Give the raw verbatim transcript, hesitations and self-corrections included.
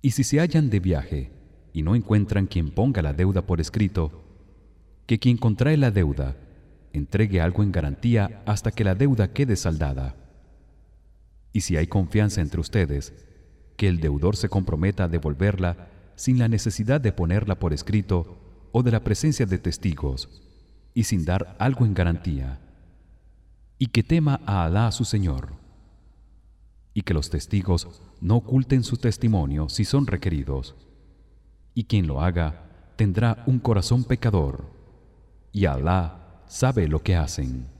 Y si se hallan de viaje y no encuentran quien ponga la deuda por escrito, que quien contrae la deuda entregue algo en garantía hasta que la deuda quede saldada. Y si hay confianza entre ustedes, que el deudor se comprometa a devolverla sin la necesidad de ponerla por escrito o de la presencia de testigos, y sin dar algo en garantía, y que tema a Alá su Señor, y que los testigos no oculten su testimonio si son requeridos, y quien lo haga tendrá un corazón pecador, y Alá sabe lo que hacen.